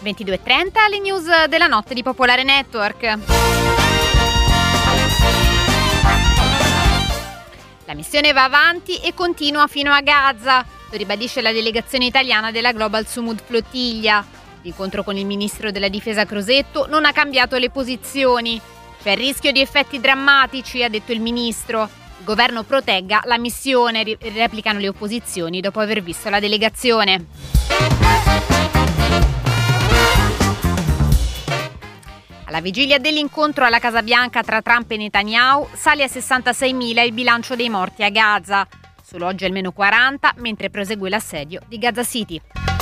22:30 le news della notte di Popolare Network. La missione va avanti e continua fino a Gaza, lo ribadisce la delegazione italiana della Global Sumud Flottiglia. L'incontro con il ministro della difesa Crosetto non ha cambiato le posizioni. C'è il rischio di effetti drammatici, ha detto il ministro. Il governo protegga la missione, replicano le opposizioni dopo aver visto la delegazione. Alla vigilia dell'incontro alla Casa Bianca tra Trump e Netanyahu sale a 66.000 il bilancio dei morti a Gaza. Solo oggi almeno 40, mentre prosegue l'assedio di Gaza City.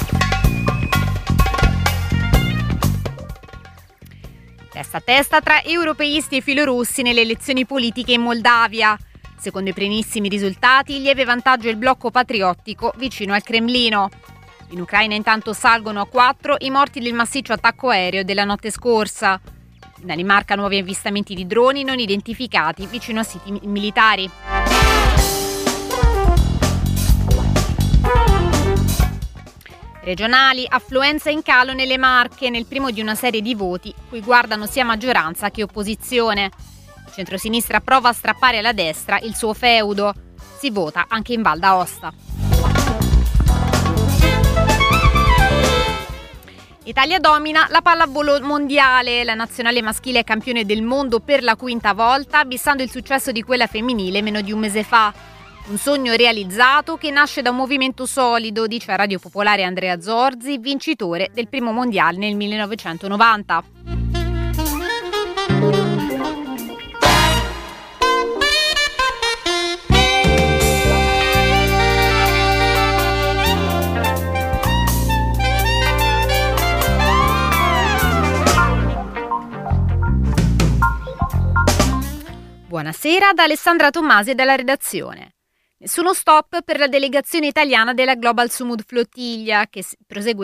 Testa a testa tra europeisti e filorussi nelle elezioni politiche in Moldavia. Secondo i primissimi risultati, lieve vantaggio il blocco patriottico vicino al Cremlino. In Ucraina intanto salgono a 4 i morti del massiccio attacco aereo della notte scorsa. In Danimarca nuovi avvistamenti di droni non identificati vicino a siti militari. Regionali, affluenza in calo nelle Marche nel primo di una serie di voti cui guardano sia maggioranza che opposizione. Il centrosinistra prova a strappare alla destra il suo feudo. Si vota anche in Val d'Aosta. L'Italia domina la pallavolo mondiale. La nazionale maschile è campione del mondo per la quinta volta, bissando il successo di quella femminile meno di un mese fa. Un sogno realizzato che nasce da un movimento solido, dice a Radio Popolare Andrea Zorzi, vincitore del primo mondiale nel 1990. Buonasera da Alessandra Tommasi e dalla redazione. Nessuno stop per la delegazione italiana della Global Sumud Flottiglia che prosegue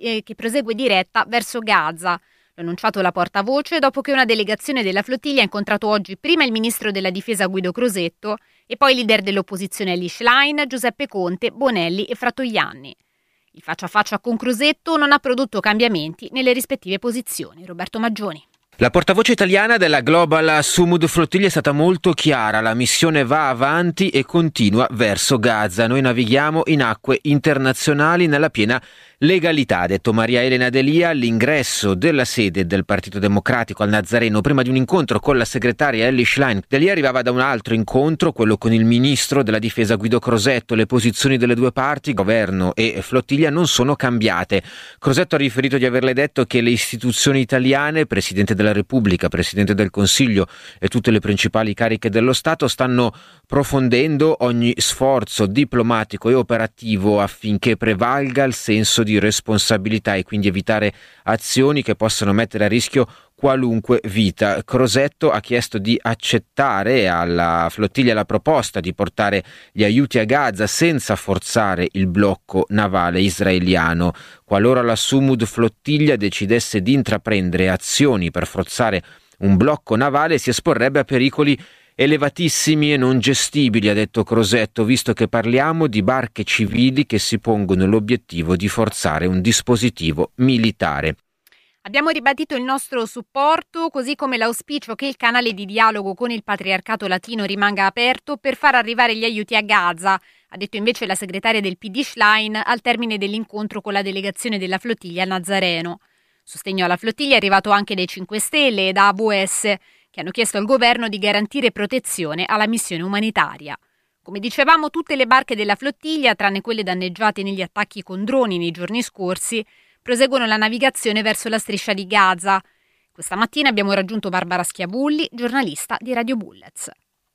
diretta verso Gaza. L'ha annunciato la portavoce dopo che una delegazione della flottiglia ha incontrato oggi prima il ministro della difesa Guido Crosetto e poi i leader dell'opposizione Elly Schlein, Giuseppe Conte, Bonelli e Fratoianni. Il faccia a faccia con Crosetto non ha prodotto cambiamenti nelle rispettive posizioni. Roberto Maggioni. La portavoce italiana della Global Sumud Flottiglia è stata molto chiara: la missione va avanti e continua verso Gaza. Noi navighiamo in acque internazionali nella piena legalità, ha detto Maria Elena D'Elia all'ingresso della sede del Partito Democratico al Nazareno, prima di un incontro con la segretaria Elly Schlein. D'Elia arrivava da un altro incontro, quello con il ministro della difesa Guido Crosetto. Le posizioni delle due parti, governo e flottiglia, non sono cambiate. Crosetto ha riferito di averle detto che le istituzioni italiane, Presidente della Repubblica, Presidente del Consiglio e tutte le principali cariche dello Stato, stanno profondendo ogni sforzo diplomatico e operativo affinché prevalga il senso di responsabilità e quindi evitare azioni che possano mettere a rischio qualunque vita. Crosetto ha chiesto di accettare alla flottiglia la proposta di portare gli aiuti a Gaza senza forzare il blocco navale israeliano. Qualora la Sumud Flottiglia decidesse di intraprendere azioni per forzare un blocco navale, si esporrebbe a pericoli elevatissimi e non gestibili, ha detto Crosetto, visto che parliamo di barche civili che si pongono l'obiettivo di forzare un dispositivo militare. Abbiamo ribadito il nostro supporto, così come l'auspicio che il canale di dialogo con il patriarcato latino rimanga aperto per far arrivare gli aiuti a Gaza, ha detto invece la segretaria del PD Schlein al termine dell'incontro con la delegazione della flottiglia al Nazareno. Sostegno alla flottiglia è arrivato anche dai 5 Stelle e da AWS, che hanno chiesto al governo di garantire protezione alla missione umanitaria. Come dicevamo, tutte le barche della flottiglia, tranne quelle danneggiate negli attacchi con droni nei giorni scorsi, proseguono la navigazione verso la striscia di Gaza. Questa mattina abbiamo raggiunto Barbara Schiavulli, giornalista di Radio Bullets.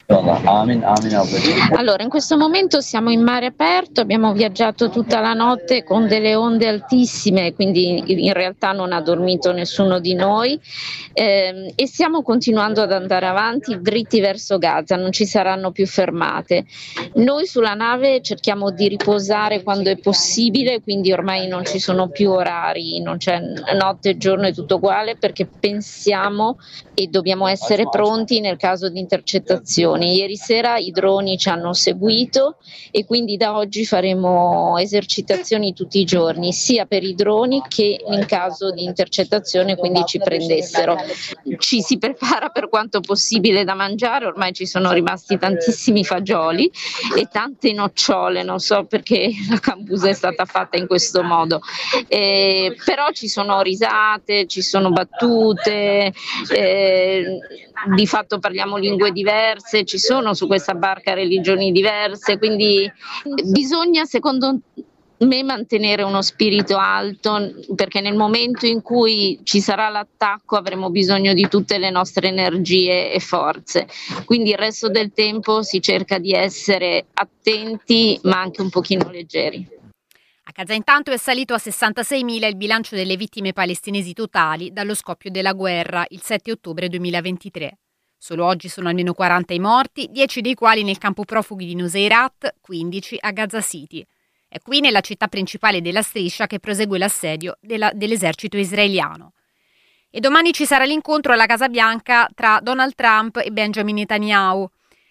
Allora, in questo momento siamo in mare aperto, abbiamo viaggiato tutta la notte con delle onde altissime, quindi in realtà non ha dormito nessuno di noi e stiamo continuando ad andare avanti dritti verso Gaza, non ci saranno più fermate. Noi sulla nave cerchiamo di riposare quando è possibile, quindi ormai non ci sono più orari, non c'è notte e giorno, è tutto uguale, perché pensiamo e dobbiamo essere pronti nel caso di intercettazione. droni. Ieri sera i droni ci hanno seguito e quindi da oggi faremo esercitazioni tutti i giorni, sia per i droni che in caso di intercettazione, quindi ci prendessero. Ci si prepara per quanto possibile da mangiare, ormai ci sono rimasti tantissimi fagioli e tante nocciole, non so perché la cambusa è stata fatta in questo modo, però ci sono risate, ci sono battute, di fatto parliamo lingue diverse, ci sono su questa barca religioni diverse, quindi bisogna secondo me mantenere uno spirito alto, perché nel momento in cui ci sarà l'attacco avremo bisogno di tutte le nostre energie e forze, quindi il resto del tempo si cerca di essere attenti ma anche un pochino leggeri. A Gaza intanto è salito a 66.000 il bilancio delle vittime palestinesi totali dallo scoppio della guerra il 7 ottobre 2023. Solo oggi sono almeno 40 i morti, 10 dei quali nel campo profughi di Nuseirat, 15 a Gaza City. È qui nella città principale della striscia che prosegue l'assedio dell'esercito israeliano. E domani ci sarà l'incontro alla Casa Bianca tra Donald Trump e Benjamin Netanyahu.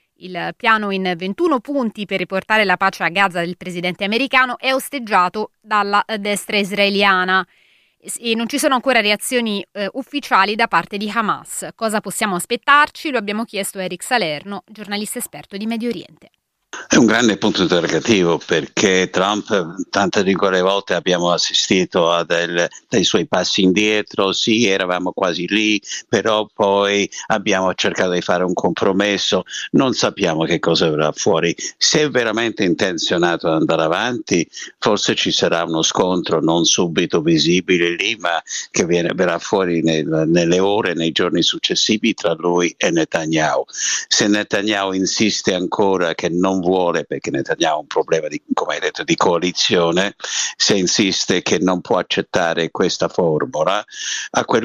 Il piano in 21 punti per riportare la pace a Gaza del presidente americano è osteggiato dalla destra israeliana e non ci sono ancora reazioni ufficiali da parte di Hamas. Cosa possiamo aspettarci? Lo abbiamo chiesto a Eric Salerno, giornalista esperto di Medio Oriente. È un grande punto interrogativo, perché Trump tante di quelle volte abbiamo assistito a dei suoi passi indietro, sì, eravamo quasi lì, però poi abbiamo cercato di fare un compromesso, non sappiamo che cosa verrà fuori. Se è veramente intenzionato ad andare avanti, forse ci sarà uno scontro non subito visibile lì, ma che verrà fuori nelle ore, nei giorni successivi tra lui e Netanyahu. Se Netanyahu insiste ancora che non vuole, perché Netanyahu ha un problema come hai detto, di coalizione, se insiste che non può accettare questa formula, a quel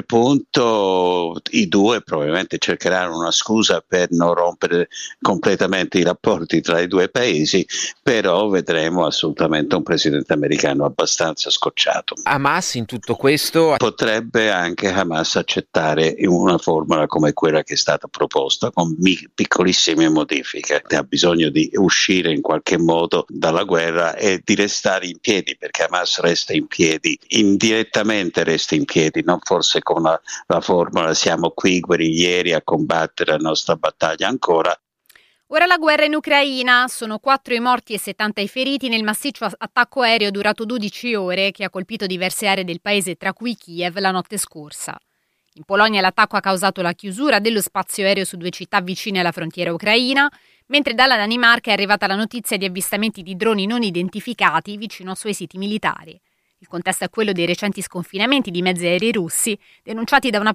punto i due probabilmente cercheranno una scusa per non rompere completamente i rapporti tra i due paesi, però vedremo assolutamente un presidente americano abbastanza scocciato. Hamas in tutto questo? Potrebbe anche Hamas accettare una formula come quella che è stata proposta, con piccolissime modifiche. Ha bisogno di uscire in qualche modo dalla guerra e di restare in piedi, perché Hamas resta in piedi, indirettamente resta in piedi, non forse con la formula siamo qui guerriglieri a combattere la nostra battaglia ancora. Ora la guerra in Ucraina, sono 4 i morti e 70 i feriti nel massiccio attacco aereo durato 12 ore che ha colpito diverse aree del paese, tra cui Kiev, la notte scorsa. In Polonia l'attacco ha causato la chiusura dello spazio aereo su 2 città vicine alla frontiera ucraina, mentre dalla Danimarca è arrivata la notizia di avvistamenti di droni non identificati vicino ai suoi siti militari. Il contesto è quello dei recenti sconfinamenti di mezzi aerei russi denunciati da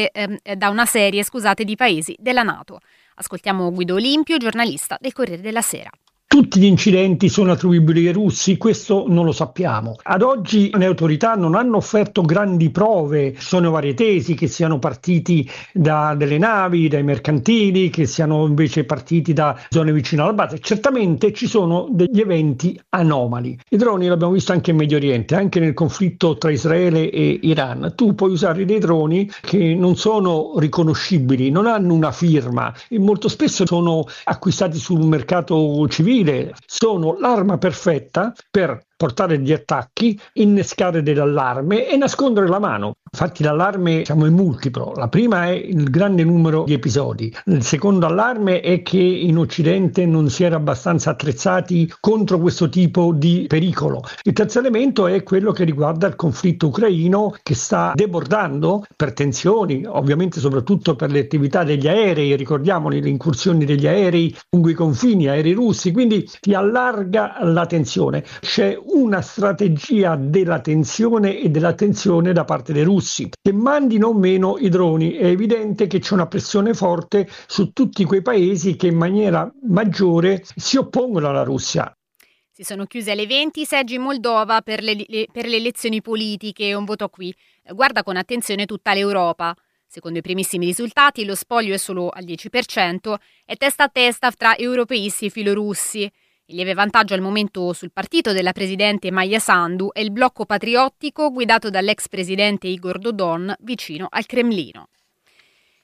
una serie di paesi della NATO. Ascoltiamo Guido Olimpio, giornalista del Corriere della Sera. Tutti gli incidenti sono attribuibili ai russi, questo non lo sappiamo. Ad oggi le autorità non hanno offerto grandi prove, sono varie tesi, che siano partiti da delle navi, dai mercantili, che siano invece partiti da zone vicine alla base. Certamente ci sono degli eventi anomali. I droni l'abbiamo visto anche in Medio Oriente, anche nel conflitto tra Israele e Iran. Tu puoi usare dei droni che non sono riconoscibili, non hanno una firma e molto spesso sono acquistati sul mercato civile. Sono l'arma perfetta per portare degli attacchi, innescare dell'allarme e nascondere la mano. Infatti l'allarme è multiplo. La prima è il grande numero di episodi. Il secondo allarme è che in Occidente non si era abbastanza attrezzati contro questo tipo di pericolo. Il terzo elemento è quello che riguarda il conflitto ucraino, che sta debordando per tensioni, ovviamente soprattutto per le attività degli aerei, ricordiamoli le incursioni degli aerei lungo i confini, aerei russi, quindi si allarga la tensione. C'è una strategia della tensione e della tensione da parte dei russi. Che mandino o meno i droni, è evidente che c'è una pressione forte su tutti quei paesi che in maniera maggiore si oppongono alla Russia. Si sono chiusi alle 20 i seggi in Moldova per le elezioni politiche, un voto qui. Guarda con attenzione tutta l'Europa. Secondo i primissimi risultati lo spoglio è solo al 10% e testa a testa tra europeisti e filorussi. Il lieve vantaggio al momento sul partito della presidente Maia Sandu è il blocco patriottico guidato dall'ex presidente Igor Dodon vicino al Cremlino.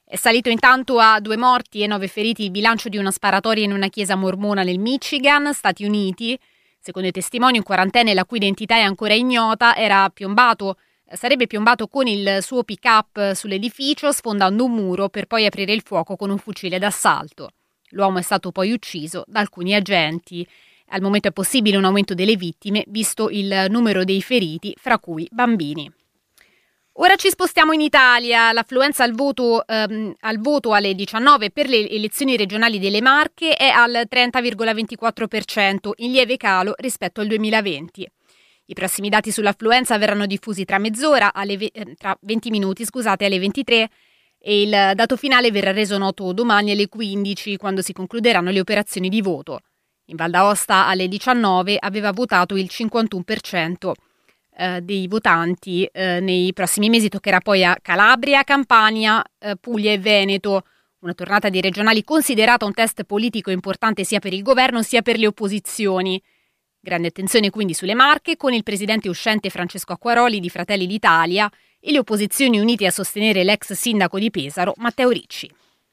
È salito intanto a 2 morti e 9 feriti il bilancio di una sparatoria in una chiesa mormona nel Michigan, Stati Uniti. Secondo i testimoni, un quarantenne la cui identità è ancora ignota sarebbe piombato con il suo pick-up sull'edificio, sfondando un muro per poi aprire il fuoco con un fucile d'assalto. L'uomo è stato poi ucciso da alcuni agenti. Al momento è possibile un aumento delle vittime, visto il numero dei feriti, fra cui bambini. Ora ci spostiamo in Italia. L'affluenza al voto alle 19 per le elezioni regionali delle Marche è al 30,24%, in lieve calo rispetto al 2020. I prossimi dati sull'affluenza verranno diffusi tra mezz'ora, tra 20 minuti, alle 23, e il dato finale verrà reso noto domani alle 15, quando si concluderanno le operazioni di voto. In Val d'Aosta alle 19 aveva votato il 51% dei votanti. Nei prossimi mesi toccherà poi a Calabria, Campania, Puglia e Veneto. Una tornata dei regionali considerata un test politico importante sia per il governo sia per le opposizioni. Grande attenzione quindi sulle Marche, con il presidente uscente Francesco Acquaroli di Fratelli d'Italia e le opposizioni unite a sostenere l'ex sindaco di Pesaro, Matteo Ricci.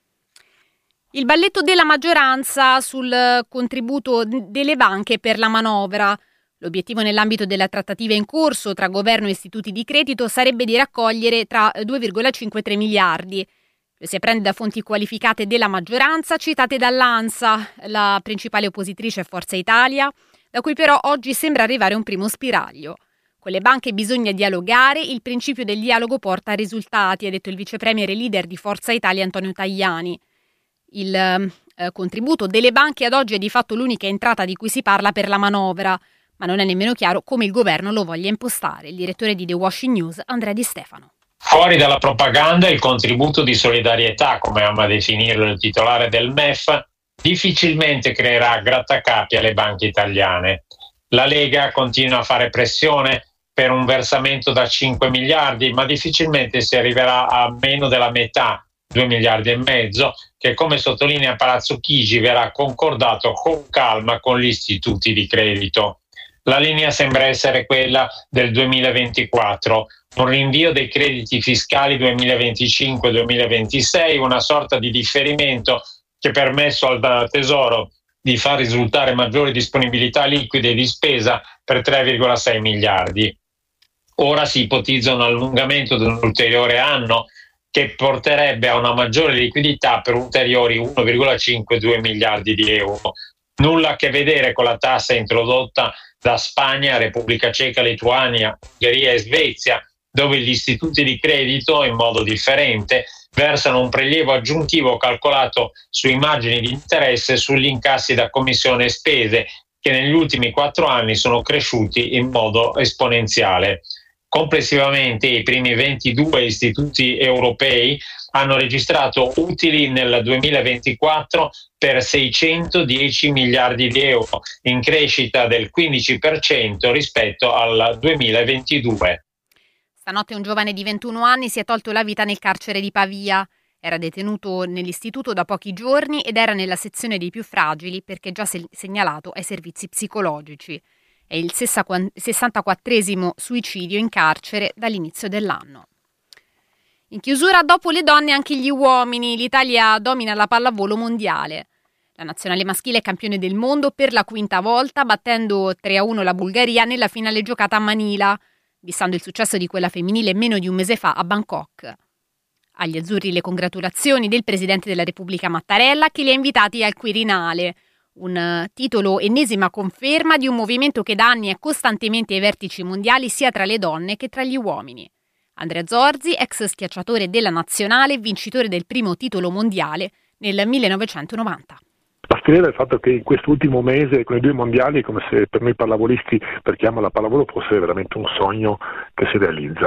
Il balletto della maggioranza sul contributo delle banche per la manovra. L'obiettivo nell'ambito della trattativa in corso tra governo e istituti di credito sarebbe di raccogliere tra 2,53 miliardi. Lo si apprende da fonti qualificate della maggioranza citate dall'ANSA, la principale oppositrice è Forza Italia, da cui però oggi sembra arrivare un primo spiraglio. Con le banche bisogna dialogare, il principio del dialogo porta a risultati, ha detto il vicepremier e leader di Forza Italia Antonio Tajani. Il contributo delle banche ad oggi è di fatto l'unica entrata di cui si parla per la manovra, ma non è nemmeno chiaro come il governo lo voglia impostare. Il direttore di The Washington News, Andrea Di Stefano. Fuori dalla propaganda, il contributo di solidarietà, come ama definirlo il titolare del MEF, difficilmente creerà grattacapi alle banche italiane. La Lega continua a fare pressione per un versamento da 5 miliardi, ma difficilmente si arriverà a meno della metà, 2 miliardi e mezzo, che come sottolinea Palazzo Chigi verrà concordato con calma con gli istituti di credito. La linea sembra essere quella del 2024, un rinvio dei crediti fiscali 2025-2026, una sorta di differimento che ha permesso al Tesoro di far risultare maggiori disponibilità liquide di spesa per 3,6 miliardi. Ora si ipotizza un allungamento di un ulteriore anno che porterebbe a una maggiore liquidità per ulteriori 1,5-2 miliardi di euro. Nulla a che vedere con la tassa introdotta da Spagna, Repubblica Ceca, Lituania, Ungheria e Svezia, dove gli istituti di credito, in modo differente, versano un prelievo aggiuntivo calcolato sui margini di interesse sugli incassi da commissione e spese, che negli ultimi 4 anni sono cresciuti in modo esponenziale. Complessivamente i primi 22 istituti europei hanno registrato utili nel 2024 per 610 miliardi di euro, in crescita del 15% rispetto al 2022. Stanotte un giovane di 21 anni si è tolto la vita nel carcere di Pavia. Era detenuto nell'istituto da pochi giorni ed era nella sezione dei più fragili perché già segnalato ai servizi psicologici. È il 64esimo suicidio in carcere dall'inizio dell'anno. In chiusura, dopo le donne anche gli uomini. L'Italia domina la pallavolo mondiale. La nazionale maschile è campione del mondo per la 5ª volta, battendo 3-1 la Bulgaria nella finale giocata a Manila, vissando il successo di quella femminile meno di un mese fa a Bangkok. Agli azzurri le congratulazioni del Presidente della Repubblica Mattarella, che li ha invitati al Quirinale, un titolo ennesima conferma di un movimento che da anni è costantemente ai vertici mondiali sia tra le donne che tra gli uomini. Andrea Zorzi, ex schiacciatore della nazionale, vincitore del primo titolo mondiale nel 1990. Basterebbe il fatto che in quest'ultimo mese con i 2 mondiali è come se per noi pallavolisti, per chi ama la pallavolo, fosse veramente un sogno che si realizza.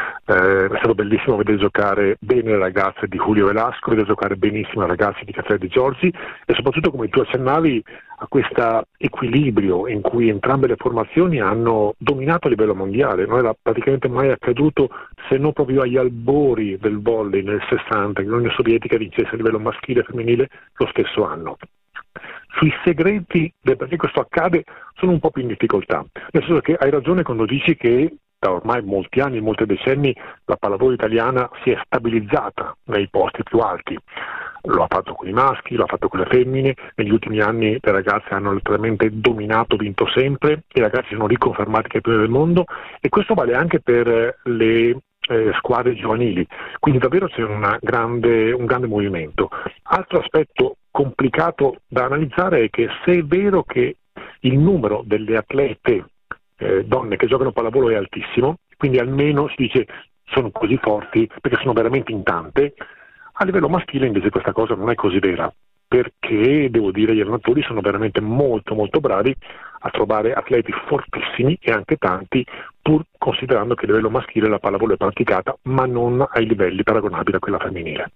È stato bellissimo vedere giocare bene le ragazze di Julio Velasco, vedere giocare benissimo le ragazze di Caterina Di Giorgi e soprattutto, come tu accennavi, a questo equilibrio in cui entrambe le formazioni hanno dominato a livello mondiale. Non era praticamente mai accaduto, se non proprio agli albori del volley nel 60, che l'Unione Sovietica vincesse a livello maschile e femminile lo stesso anno. Sui segreti del perché questo accade sono un po' più in difficoltà, nel senso che hai ragione quando dici che da ormai molti anni, molti decenni, la pallavolo italiana si è stabilizzata nei posti più alti. Lo ha fatto con i maschi, lo ha fatto con le femmine, negli ultimi anni le ragazze hanno letteralmente dominato, vinto sempre, i ragazzi sono riconfermati campioni del mondo e questo vale anche per le squadre giovanili, quindi davvero c'è un grande movimento. Altro aspetto complicato da analizzare è che se è vero che il numero delle atlete donne che giocano a pallavolo è altissimo, quindi almeno si dice sono così forti perché sono veramente in tante. A livello maschile invece questa cosa non è così vera, perché devo dire gli allenatori sono veramente molto molto bravi a trovare atleti fortissimi e anche tanti, pur considerando che a livello maschile la pallavolo è praticata ma non ai livelli paragonabili a quella femminile.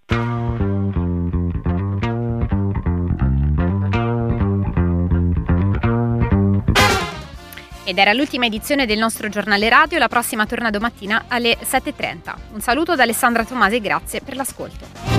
Ed era l'ultima edizione del nostro giornale radio, la prossima torna domattina alle 7:30. Un saluto da Alessandra Tomasi e grazie per l'ascolto.